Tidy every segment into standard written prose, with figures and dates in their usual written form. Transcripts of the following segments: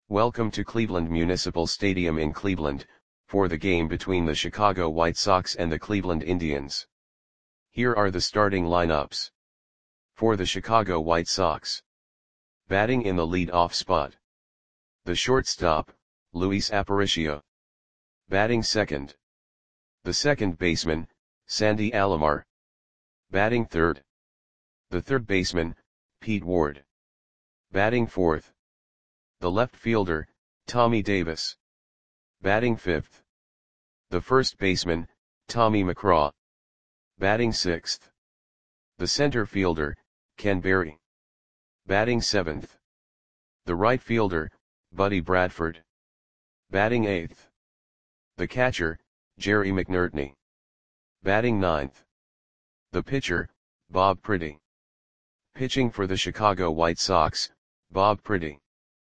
Welcome to Cleveland Municipal Stadium in Cleveland, for the game between the Chicago White Sox and the Cleveland Indians. Here are the starting lineups. For the Chicago White Sox. Batting in the lead-off spot. The shortstop, Luis Aparicio. Batting second. The second baseman, Sandy Alomar. Batting third. The third baseman, Pete Ward. Batting fourth. The left fielder, Tommy Davis. Batting fifth. The first baseman, Tommy McCraw. Batting sixth. The center fielder, Ken Berry. Batting seventh. The right fielder, Buddy Bradford. Batting eighth. The catcher, Jerry McNertney. Batting ninth. The pitcher, Bob Priddy. Pitching for the Chicago White Sox, Bob Priddy.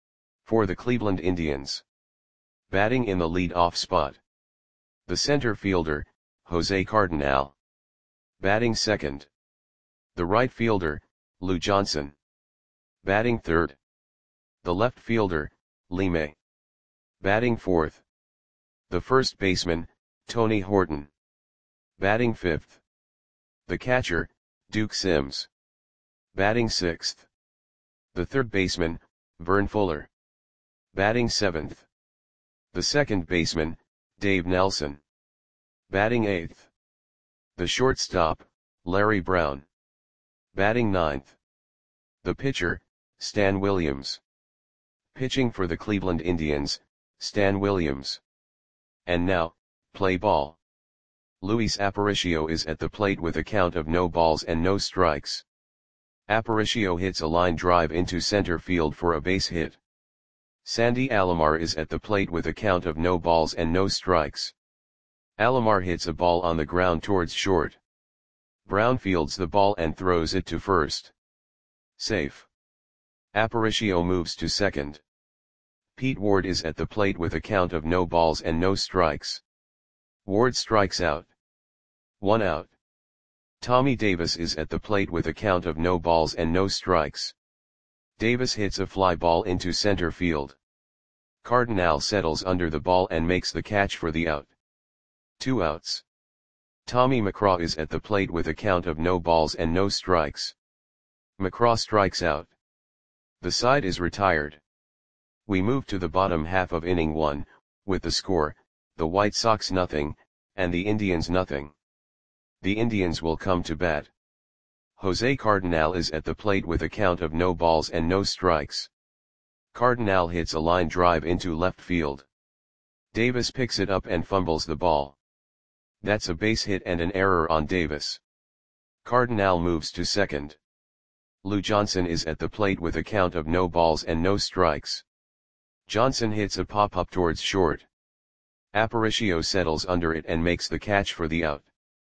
For the Cleveland Indians. Batting in the lead-off spot. The center fielder, Jose Cardinal. Batting second. The right fielder, Lou Johnson. Batting third. The left fielder, Lee May. Batting fourth. The first baseman, Tony Horton. Batting fifth. The catcher, Duke Sims. Batting sixth. The third baseman, Vern Fuller. Batting seventh. The second baseman, Dave Nelson. Batting eighth. The shortstop, Larry Brown. Batting ninth. The pitcher, Stan Williams. Pitching for the Cleveland Indians, Stan Williams. And now, play ball. Luis Aparicio is at the plate with a count of no balls and no strikes. Aparicio hits a line drive into center field for a base hit. Sandy Alomar is at the plate with a count of no balls and no strikes. Alomar hits a ball on the ground towards short. Brown fields the ball and throws it to first. Safe. Aparicio moves to second. Pete Ward is at the plate with a count of no balls and no strikes. Ward strikes out. 1 out. Tommy Davis is at the plate with a count of no balls and no strikes. Davis hits a fly ball into center field. Cardinal settles under the ball and makes the catch for the out. 2 outs. Tommy McCraw is at the plate with a count of no balls and no strikes. McCraw strikes out. The side is retired. We move to the bottom half of inning 1, with the score, the White Sox 0, and the Indians 0. The Indians will come to bat. Jose Cardinal is at the plate with a count of no balls and no strikes. Cardinal hits a line drive into left field. Davis picks it up and fumbles the ball. That's a base hit and an error on Davis. Cardinal moves to second. Lou Johnson is at the plate with a count of no balls and no strikes. Johnson hits a pop-up towards short. Aparicio settles under it and makes the catch for the out.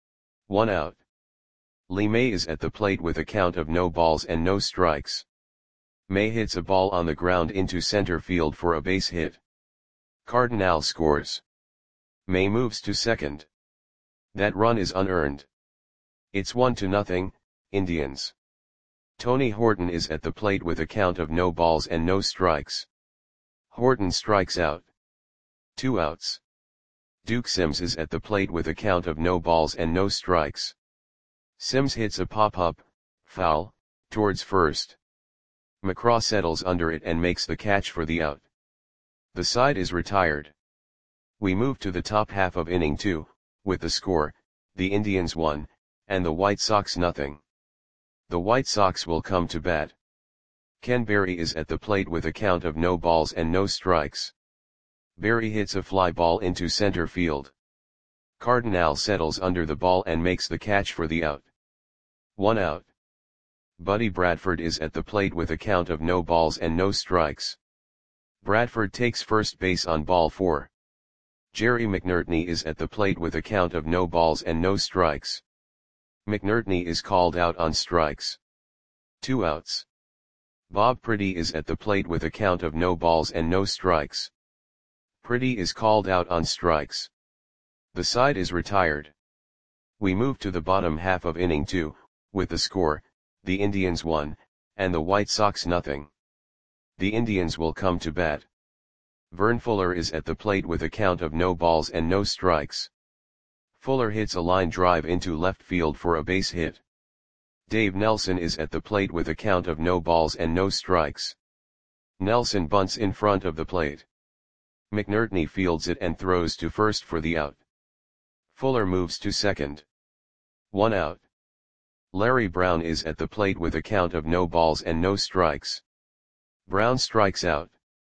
1 out. Lee May is at the plate with a count of no balls and no strikes. May hits a ball on the ground into center field for a base hit. Cardinal scores. May moves to second. That run is unearned. It's 1-0, Indians. Tony Horton is at the plate with a count of no balls and no strikes. Horton strikes out. 2 outs. Duke Sims is at the plate with a count of no balls and no strikes. Sims hits a pop-up, foul, towards first. McCraw settles under it and makes the catch for the out. The side is retired. We move to the top half of inning 2, with the score, the Indians 1, and the White Sox 0. The White Sox will come to bat. Ken Berry is at the plate with a count of no balls and no strikes. Berry hits a fly ball into center field. Cardinal settles under the ball and makes the catch for the out. 1 out. Buddy Bradford is at the plate with a count of no balls and no strikes. Bradford takes first base on ball 4. Jerry McNertney is at the plate with a count of no balls and no strikes. McNertney is called out on strikes. 2 outs. Bob Priddy is at the plate with a count of no balls and no strikes. Priddy is called out on strikes. The side is retired. We move to the bottom half of inning 2, with the score, the Indians 1, and the White Sox 0. The Indians will come to bat. Vern Fuller is at the plate with a count of no balls and no strikes. Fuller hits a line drive into left field for a base hit. Dave Nelson is at the plate with a count of no balls and no strikes. Nelson bunts in front of the plate. McNertney fields it and throws to first for the out. Fuller moves to second. 1 out. Larry Brown is at the plate with a count of no balls and no strikes. Brown strikes out.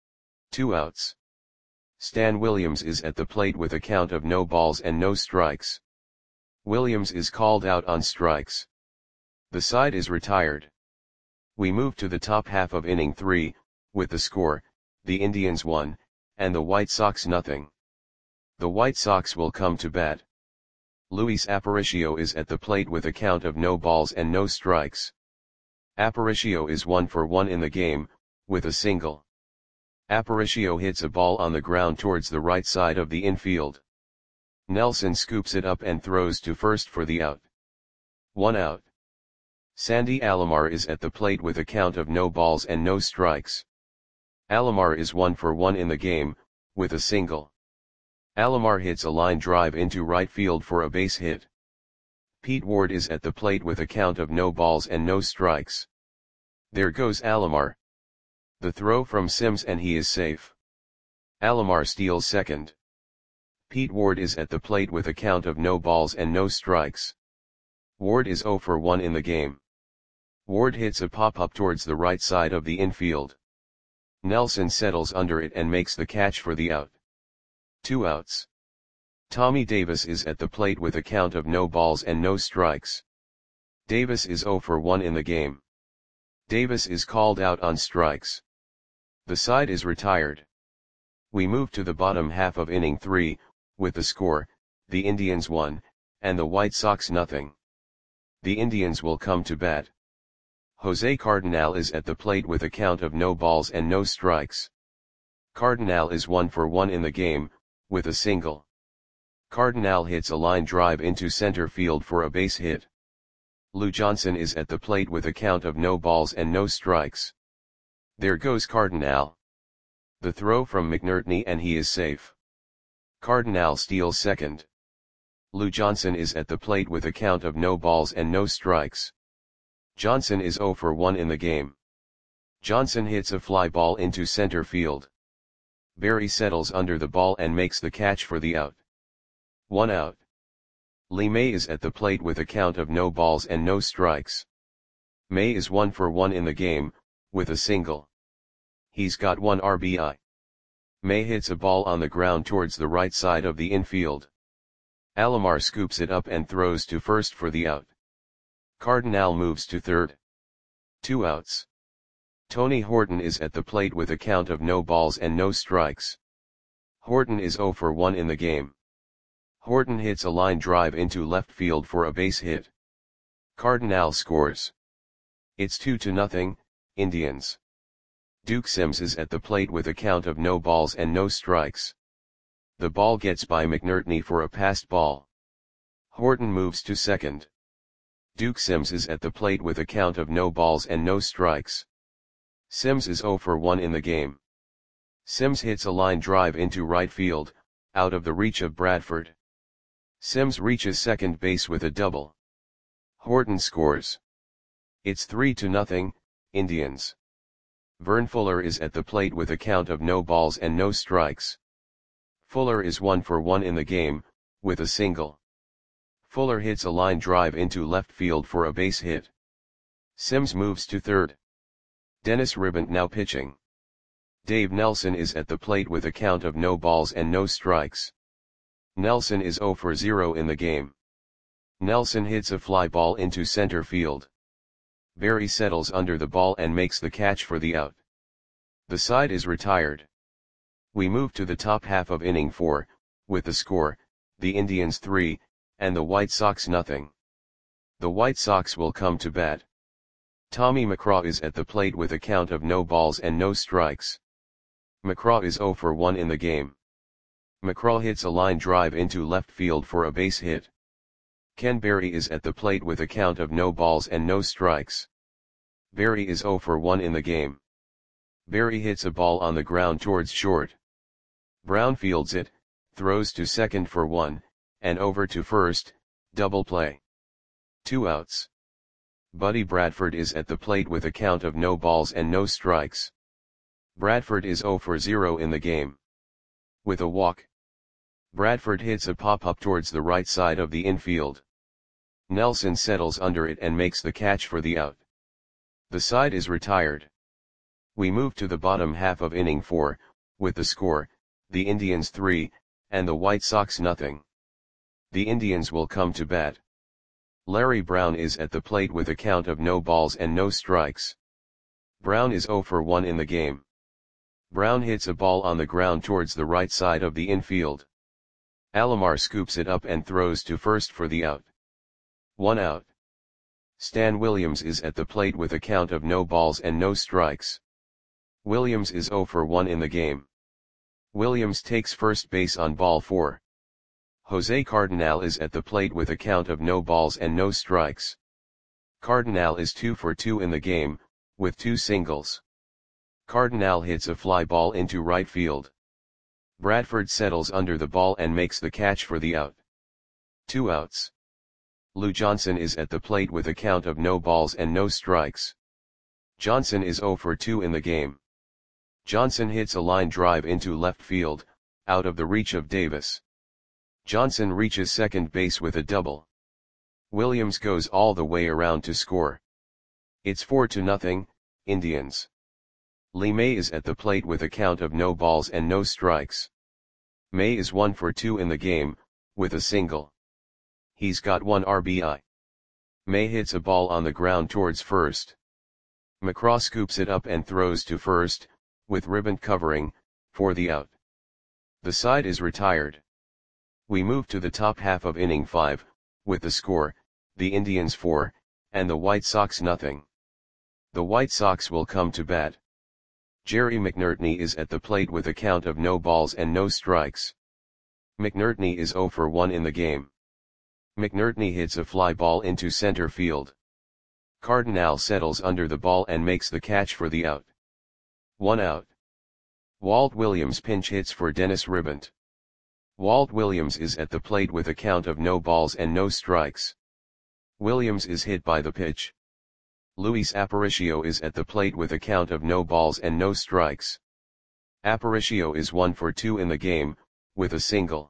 2 outs. Stan Williams is at the plate with a count of no balls and no strikes. Williams is called out on strikes. The side is retired. We move to the top half of inning 3, with the score, the Indians 1, and the White Sox nothing. The White Sox will come to bat. Luis Aparicio is at the plate with a count of no balls and no strikes. Aparicio is 1 for 1 in the game, with a single. Aparicio hits a ball on the ground towards the right side of the infield. Nelson scoops it up and throws to first for the out. 1 out. Sandy Alomar is at the plate with a count of no balls and no strikes. Alomar is 1 for 1 in the game, with a single. Alomar hits a line drive into right field for a base hit. Pete Ward is at the plate with a count of no balls and no strikes. There goes Alomar. The throw from Sims and he is safe. Alomar steals second. Pete Ward is at the plate with a count of no balls and no strikes. Ward is 0 for 1 in the game. Ward hits a pop-up towards the right side of the infield. Nelson settles under it and makes the catch for the out. 2 outs. Tommy Davis is at the plate with a count of no balls and no strikes. Davis is 0 for 1 in the game. Davis is called out on strikes. The side is retired. We move to the bottom half of inning 3, with the score, the Indians 1, and the White Sox nothing. The Indians will come to bat. Jose Cardenal is at the plate with a count of no balls and no strikes. Cardenal is 1 for 1 in the game, with a single. Cardenal hits a line drive into center field for a base hit. Lou Johnson is at the plate with a count of no balls and no strikes. There goes Cardenal. The throw from McNertney and he is safe. Cardenal steals second. Lou Johnson is at the plate with a count of no balls and no strikes. Johnson is 0 for 1 in the game. Johnson hits a fly ball into center field. Barry settles under the ball and makes the catch for the out. 1 out. Lee May is at the plate with a count of no balls and no strikes. May is 1 for 1 in the game, with a single. He's got 1 RBI. May hits a ball on the ground towards the right side of the infield. Alomar scoops it up and throws to first for the out. Cardenal moves to third. 2 outs. Tony Horton is at the plate with a count of no balls and no strikes. Horton is 0 for 1 in the game. Horton hits a line drive into left field for a base hit. Cardenal scores. It's 2-0, Indians. Duke Sims is at the plate with a count of no balls and no strikes. The ball gets by McNertney for a passed ball. Horton moves to second. Duke Sims is at the plate with a count of no balls and no strikes. Sims is 0 for 1 in the game. Sims hits a line drive into right field, out of the reach of Bradford. Sims reaches second base with a double. Horton scores. It's 3-0, Indians. Vern Fuller is at the plate with a count of no balls and no strikes. Fuller is 1 for 1 in the game, with a single. Fuller hits a line drive into left field for a base hit. Sims moves to third. Dennis Ribbant now pitching. Dave Nelson is at the plate with a count of no balls and no strikes. Nelson is 0 for 0 in the game. Nelson hits a fly ball into center field. Barry settles under the ball and makes the catch for the out. The side is retired. We move to the top half of inning 4, with the score, the Indians 3, and the White Sox nothing. The White Sox will come to bat. Tommy McCraw is at the plate with a count of no balls and no strikes. McCraw is 0 for 1 in the game. McCraw hits a line drive into left field for a base hit. Ken Berry is at the plate with a count of no balls and no strikes. Berry is 0 for 1 in the game. Berry hits a ball on the ground towards short. Brown fields it, throws to second for 1, and over to first, double play. 2 outs. Buddy Bradford is at the plate with a count of no balls and no strikes. Bradford is 0 for 0 in the game. With a walk, Bradford hits a pop-up towards the right side of the infield. Nelson settles under it and makes the catch for the out. The side is retired. We move to the bottom half of inning 4, with the score, the Indians 3, and the White Sox nothing. The Indians will come to bat. Larry Brown is at the plate with a count of no balls and no strikes. Brown is 0 for 1 in the game. Brown hits a ball on the ground towards the right side of the infield. Alomar scoops it up and throws to first for the out. 1 out. Stan Williams is at the plate with a count of no balls and no strikes. Williams is 0 for 1 in the game. Williams takes first base on ball 4. Jose Cardinal is at the plate with a count of no balls and no strikes. Cardinal is 2 for 2 in the game, with 2 singles. Cardinal hits a fly ball into right field. Bradford settles under the ball and makes the catch for the out. 2 outs. Lou Johnson is at the plate with a count of no balls and no strikes. Johnson is 0 for 2 in the game. Johnson hits a line drive into left field, out of the reach of Davis. Johnson reaches second base with a double. Williams goes all the way around to score. It's 4-0, Indians. Lee May is at the plate with a count of no balls and no strikes. May is 1 for 2 in the game, with a single. He's got 1 RBI. May hits a ball on the ground towards first. McCraw scoops it up and throws to first, with ribbon covering, for the out. The side is retired. We move to the top half of inning 5, with the score, the Indians 4, and the White Sox nothing. The White Sox will come to bat. Jerry McNertney is at the plate with a count of no balls and no strikes. McNertney is 0 for 1 in the game. McNertney hits a fly ball into center field. Cardinal settles under the ball and makes the catch for the out. 1 out. Walt Williams pinch hits for Dennis Ribant. Walt Williams is at the plate with a count of no balls and no strikes. Williams is hit by the pitch. Luis Aparicio is at the plate with a count of no balls and no strikes. Aparicio is 1 for 2 in the game, with a single.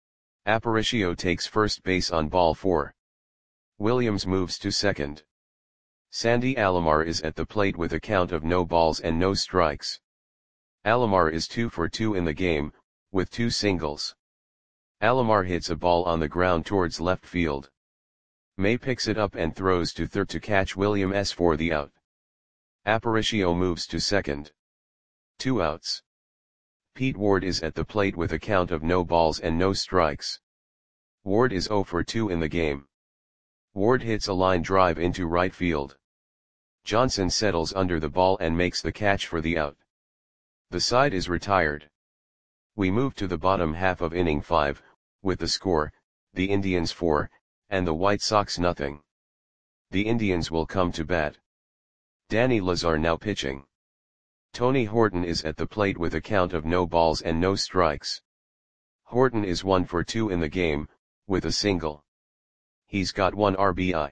Aparicio takes first base on ball 4. Williams moves to second. Sandy Alomar is at the plate with a count of no balls and no strikes. Alomar is 2 for 2 in the game, with 2 singles. Alomar hits a ball on the ground towards left field. May picks it up and throws to third to catch Williams for the out. Aparicio moves to second. 2 outs. Pete Ward is at the plate with a count of no balls and no strikes. Ward is 0 for 2 in the game. Ward hits a line drive into right field. Johnson settles under the ball and makes the catch for the out. The side is retired. We move to the bottom half of inning 5, with the score, the Indians 4, and the White Sox nothing. The Indians will come to bat. Danny Lazar now pitching. Tony Horton is at the plate with a count of no balls and no strikes. Horton is 1 for 2 in the game, with a single. He's got 1 RBI.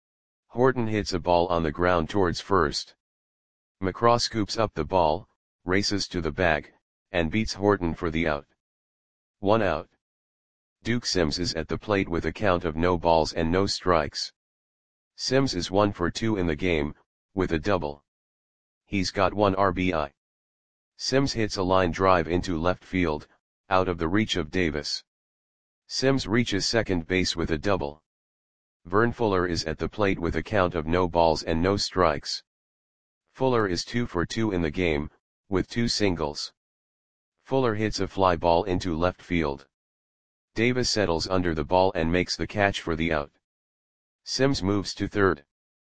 Horton hits a ball on the ground towards first. McCraw scoops up the ball, races to the bag, and beats Horton for the out. 1 out. Duke Sims is at the plate with a count of no balls and no strikes. Sims is 1 for 2 in the game, with a double. He's got 1 RBI. Sims hits a line drive into left field, out of the reach of Davis. Sims reaches second base with a double. Vern Fuller is at the plate with a count of no balls and no strikes. Fuller is 2 for 2 in the game, with 2 singles. Fuller hits a fly ball into left field. Davis settles under the ball and makes the catch for the out. Sims moves to third.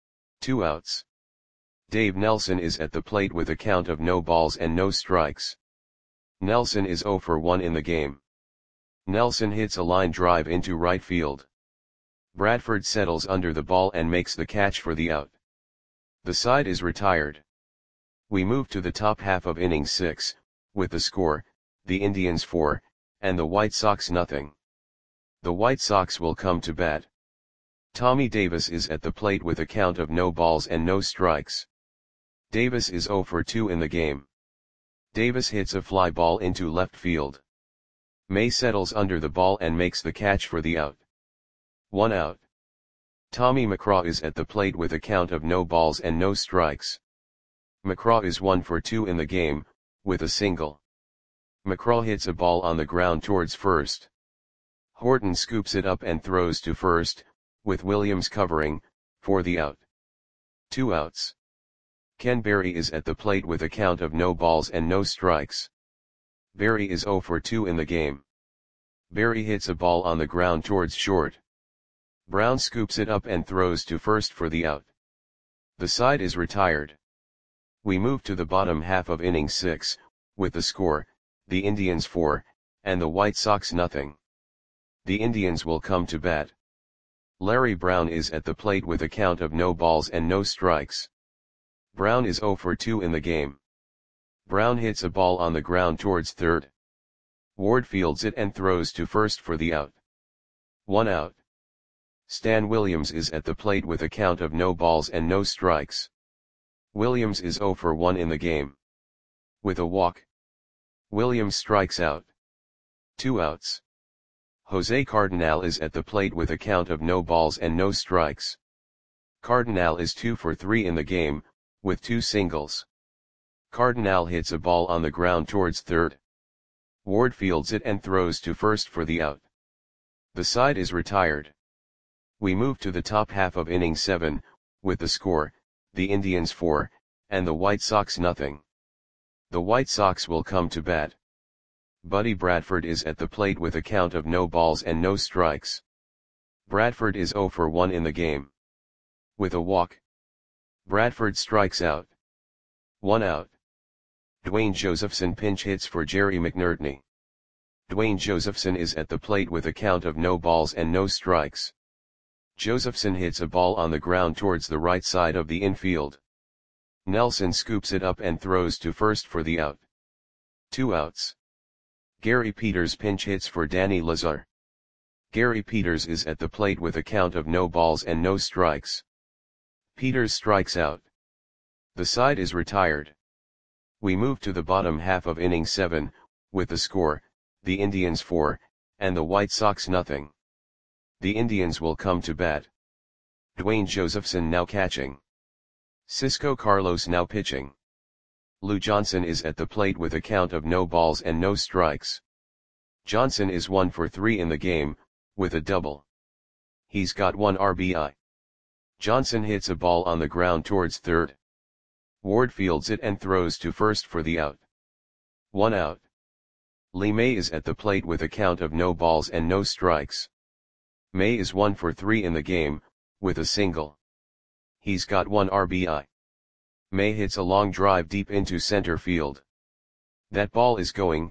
2 outs. Dave Nelson is at the plate with a count of no balls and no strikes. Nelson is 0 for 1 in the game. Nelson hits a line drive into right field. Bradford settles under the ball and makes the catch for the out. The side is retired. We move to the top half of inning 6, with the score, the Indians 4, and the White Sox nothing. The White Sox will come to bat. Tommy Davis is at the plate with a count of no balls and no strikes. Davis is 0 for 2 in the game. Davis hits a fly ball into left field. May settles under the ball and makes the catch for the out. 1 out. Tommy McCraw is at the plate with a count of no balls and no strikes. McCraw is 1 for 2 in the game, with a single. McCraw hits a ball on the ground towards first. Horton scoops it up and throws to first, with Williams covering, for the out. 2 outs. Ken Berry is at the plate with a count of no balls and no strikes. Berry is 0 for 2 in the game. Berry hits a ball on the ground towards short. Brown scoops it up and throws to first for the out. The side is retired. We move to the bottom half of inning 6, with the score, the Indians 4, and the White Sox nothing. The Indians will come to bat. Larry Brown is at the plate with a count of no balls and no strikes. Brown is 0 for 2 in the game. Brown hits a ball on the ground towards third. Ward fields it and throws to first for the out. 1 out. Stan Williams is at the plate with a count of no balls and no strikes. Williams is 0 for 1 in the game. With a walk, Williams strikes out. 2 outs. Jose Cardinal is at the plate with a count of no balls and no strikes. Cardinal is 2 for 3 in the game, with 2 singles. Cardinal hits a ball on the ground towards third. Ward fields it and throws to first for the out. The side is retired. We move to the top half of inning 7, with the score, the Indians 4, and the White Sox nothing. The White Sox will come to bat. Buddy Bradford is at the plate with a count of no balls and no strikes. Bradford is 0 for 1 in the game. With a walk, Bradford strikes out. 1 out. Dwayne Josephson pinch hits for Jerry McNertney. Dwayne Josephson is at the plate with a count of no balls and no strikes. Josephson hits a ball on the ground towards the right side of the infield. Nelson scoops it up and throws to first for the out. 2 outs. Gary Peters pinch hits for Danny Lazar. Gary Peters is at the plate with a count of no balls and no strikes. Peters strikes out. The side is retired. We move to the bottom half of inning 7, with the score, the Indians 4, and the White Sox nothing. The Indians will come to bat. Dwayne Josephson now catching. Cisco Carlos now pitching. Lou Johnson is at the plate with a count of no balls and no strikes. Johnson is 1 for 3 in the game, with a double. He's got 1 RBI. Johnson hits a ball on the ground towards third. Ward fields it and throws to first for the out. 1 out. Lee May is at the plate with a count of no balls and no strikes. May is 1 for 3 in the game, with a single. He's got 1 RBI. May hits a long drive deep into center field. That ball is going,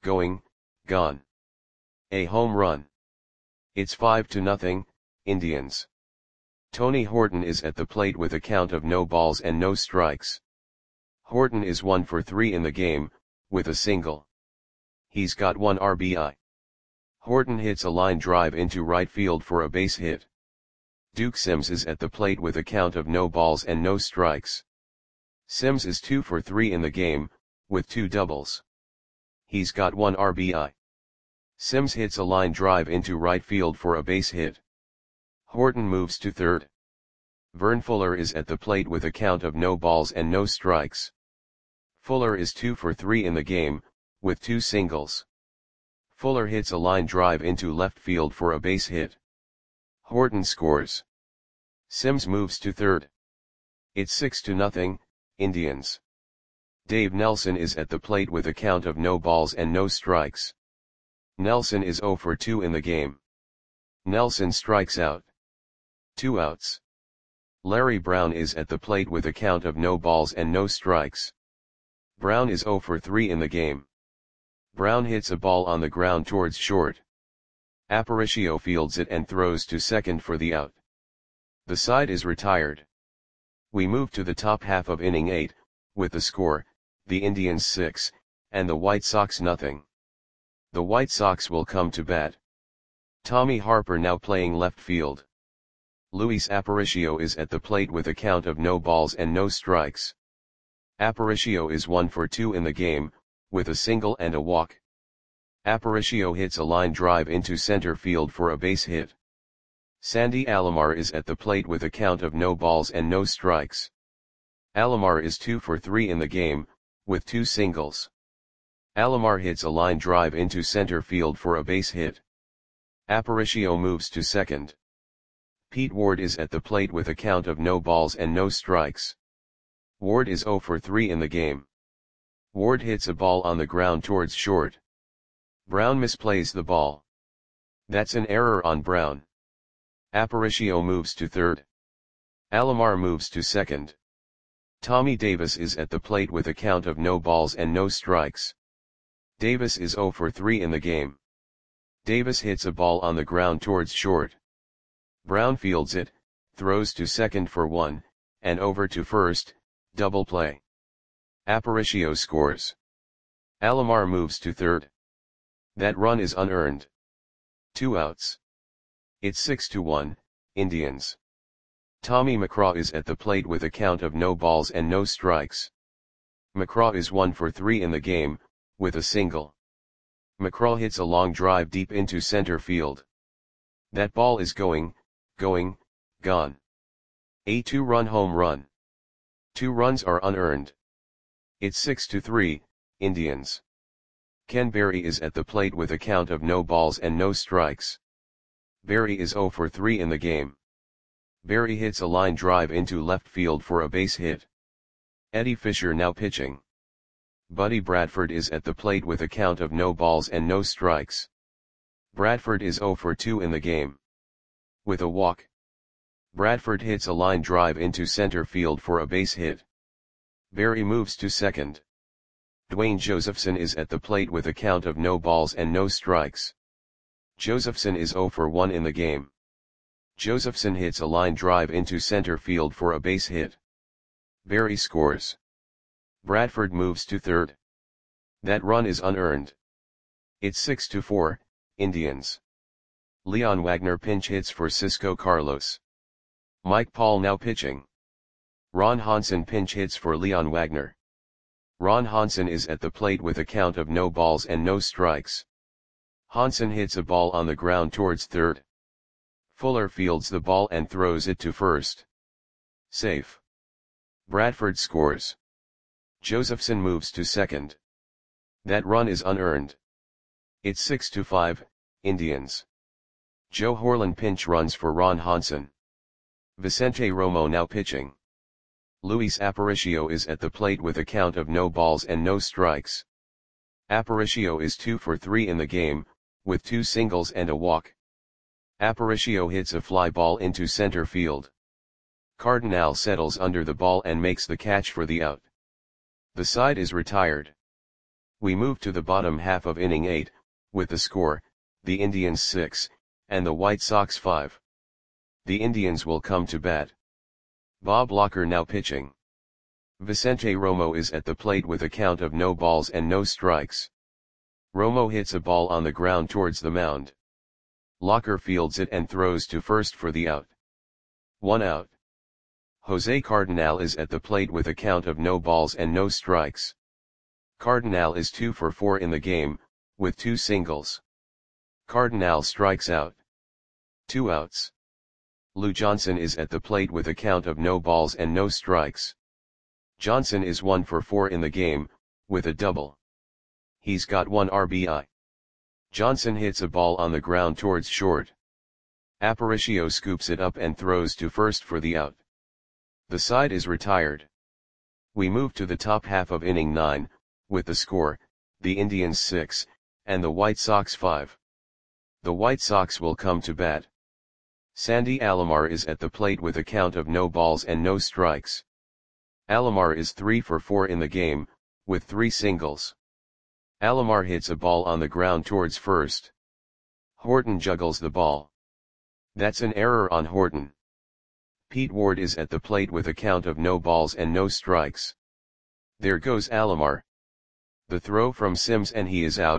gone. A home run. It's 5-0, Indians. Tony Horton is at the plate with a count of no balls and no strikes. Horton is 1 for 3 in the game, with a single. He's got 1 RBI. Horton hits a line drive into right field for a base hit. Duke Sims is at the plate with a count of no balls and no strikes. Sims is 2 for 3 in the game, with 2 doubles. He's got 1 RBI. Sims hits a line drive into right field for a base hit. Horton moves to third. Vern Fuller is at the plate with a count of no balls and no strikes. Fuller is 2 for 3 in the game, with 2 singles. Fuller hits a line drive into left field for a base hit. Horton scores. Sims moves to third. It's 6-0, Indians. Dave Nelson is at the plate with a count of no balls and no strikes. Nelson is 0 for 2 in the game. Nelson strikes out. 2 outs. Larry Brown is at the plate with a count of no balls and no strikes. Brown is 0 for 3 in the game. Brown hits a ball on the ground towards short. Aparicio fields it and throws to second for the out. The side is retired. We move to the top half of inning 8, with the score, the Indians 6, and the White Sox nothing. The White Sox will come to bat. Tommy Harper now playing left field. Luis Aparicio is at the plate with a count of no balls and no strikes. Aparicio is 1 for 2 in the game, with a single and a walk. Aparicio hits a line drive into center field for a base hit. Sandy Alomar is at the plate with a count of no balls and no strikes. Alomar is 2 for 3 in the game, with 2 singles. Alomar hits a line drive into center field for a base hit. Aparicio moves to second. Pete Ward is at the plate with a count of no balls and no strikes. Ward is 0 for 3 in the game. Ward hits a ball on the ground towards short. Brown misplays the ball. That's an error on Brown. Aparicio moves to third. Alomar moves to second. Tommy Davis is at the plate with a count of no balls and no strikes. Davis is 0 for 3 in the game. Davis hits a ball on the ground towards short. Brown fields it, throws to second for 1, and over to first, double play. Aparicio scores. Alomar moves to third. That run is unearned. 2 outs. It's 6-1, Indians. Tommy McCraw is at the plate with a count of no balls and no strikes. McCraw is 1 for 3 in the game, with a single. McCraw hits a long drive deep into center field. That ball is gone. A 2-run home run. 2 runs are unearned. It's 6-3, Indians. Ken Berry is at the plate with a count of no balls and no strikes. Berry is 0 for 3 in the game. Berry hits a line drive into left field for a base hit. Eddie Fisher now pitching. Buddy Bradford is at the plate with a count of no balls and no strikes. Bradford is 0 for 2 in the game. With a walk. Bradford hits a line drive into center field for a base hit. Berry moves to second. Dwayne Josephson is at the plate with a count of no balls and no strikes. Josephson is 0 for 1 in the game. Josephson hits a line drive into center field for a base hit. Berry scores. Bradford moves to third. That run is unearned. It's 6-4, Indians. Leon Wagner pinch hits for Cisco Carlos. Mike Paul now pitching. Ron Hansen pinch hits for Leon Wagner. Ron Hansen is at the plate with a count of no balls and no strikes. Hansen hits a ball on the ground towards third. Fuller fields the ball and throws it to first. Safe. Bradford scores. Josephson moves to second. That run is unearned. It's 6-5, Indians. Joe Horlan pinch runs for Ron Hansen. Vicente Romo now pitching. Luis Aparicio is at the plate with a count of no balls and no strikes. Aparicio is 2 for 3 in the game, with 2 singles and a walk. Aparicio hits a fly ball into center field. Cardinal settles under the ball and makes the catch for the out. The side is retired. We move to the bottom half of inning 8, with the score, the Indians 6, and the White Sox 5. The Indians will come to bat. Bob Locker now pitching. Vicente Romo is at the plate with a count of no balls and no strikes. Romo hits a ball on the ground towards the mound. Locker fields it and throws to first for the out. 1 out. Jose Cardinal is at the plate with a count of no balls and no strikes. Cardinal is 2 for 4 in the game, with 2 singles. Cardinal strikes out. 2 outs. Lou Johnson is at the plate with a count of no balls and no strikes. Johnson is 1 for 4 in the game, with a double. He's got 1 RBI. Johnson hits a ball on the ground towards short. Aparicio scoops it up and throws to first for the out. The side is retired. We move to the top half of inning 9, with the score, the Indians 6, and the White Sox 5. The White Sox will come to bat. Sandy Alomar is at the plate with a count of no balls and no strikes. Alomar is 3 for 4 in the game, with 3 singles. Alomar hits a ball on the ground towards first. Horton juggles the ball. That's an error on Horton. Pete Ward is at the plate with a count of no balls and no strikes. There goes Alomar. The throw from Sims and he is out,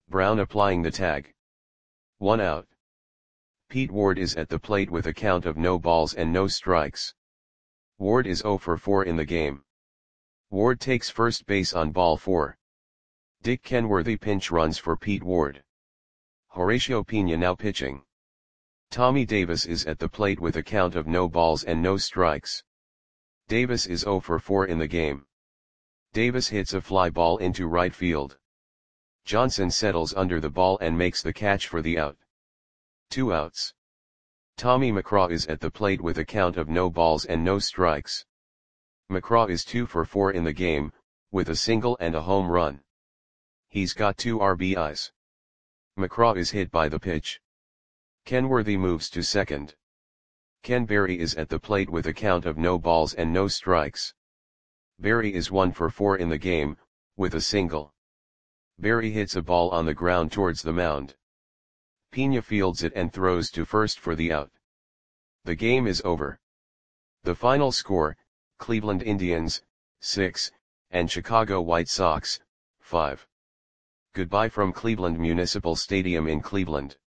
Brown applying the tag. 1 out. Pete Ward is at the plate with a count of no balls and no strikes. Ward is 0 for 4 in the game. Ward takes first base on ball 4. Dick Kenworthy pinch runs for Pete Ward. Horacio Pena now pitching. Tommy Davis is at the plate with a count of no balls and no strikes. Davis is 0 for 4 in the game. Davis hits a fly ball into right field. Johnson settles under the ball and makes the catch for the out. 2 outs. Tommy McCraw is at the plate with a count of no balls and no strikes. McCraw is 2 for 4 in the game, with a single and a home run. He's got 2 RBIs. McCraw is hit by the pitch. Kenworthy moves to second. Ken Berry is at the plate with a count of no balls and no strikes. Berry is 1 for 4 in the game, with a single. Berry hits a ball on the ground towards the mound. Pena fields it and throws to first for the out. The game is over. The final score, Cleveland Indians, 6, and Chicago White Sox, 5. Goodbye from Cleveland Municipal Stadium in Cleveland.